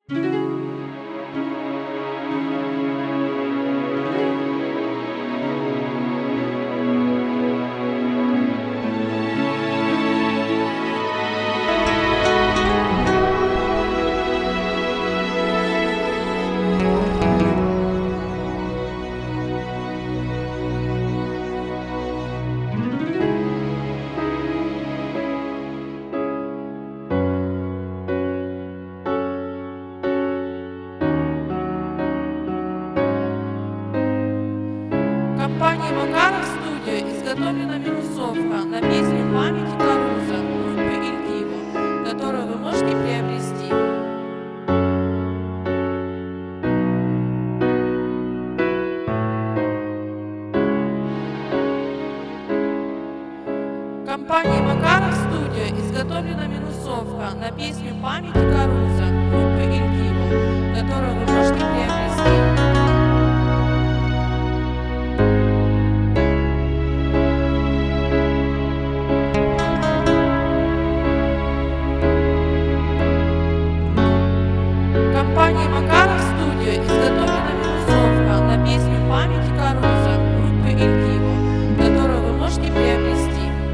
Компанией Макаров Студио изготовлена минусовка на песню «Памяти Каруза» группы Ильгиво, которую вы можете приобрести. Компанией Макаров Студио изготовлена минусовка на песню «Памяти Каруза» группы Ильгиво, которую вы можете приобрести. Компанией Макаров Студио изготовлена минусовка на песню «Памяти Каруза» группы Ильгиво, которую вы можете приобрести.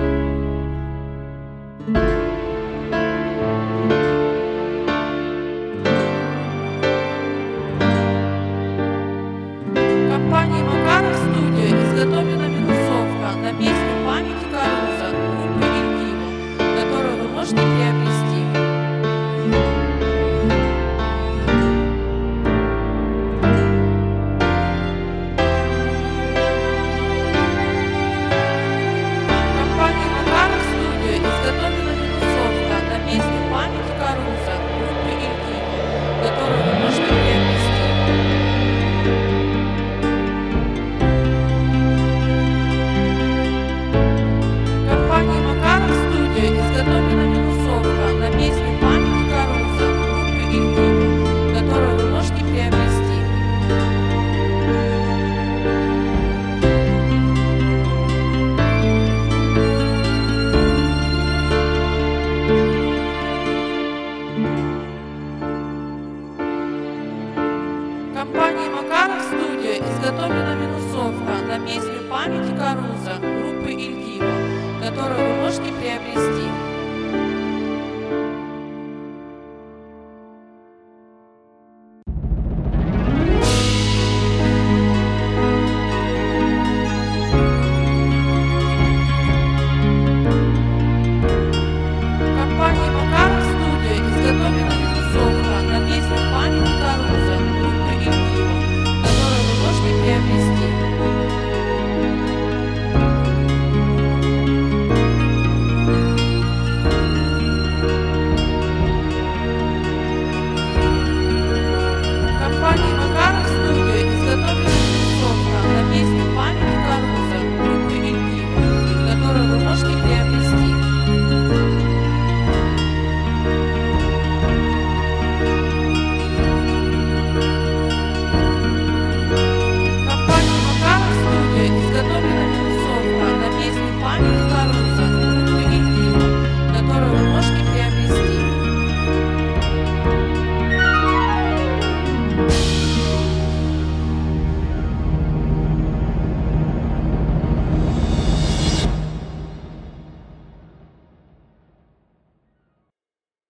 Компанией Макаров Студио изготовлена минусовка на песню «Памяти Каруза» группы Ильгиво, которую вы можете приобрести. Компанией Макаров Студио изготовлена минусовка на песню «Памяти Каруза» группы Ильгиво, которую вы можете приобрести. Компанией Макаров Студио изготовлена минусовка на песню «Памяти Каруза» группы Ильгиво, которую вы можете приобрести. Компанией Макаров Студио изготовлена минусовка на песню «Памяти Каруза» группы Ильгиво, которую вы можете приобрести.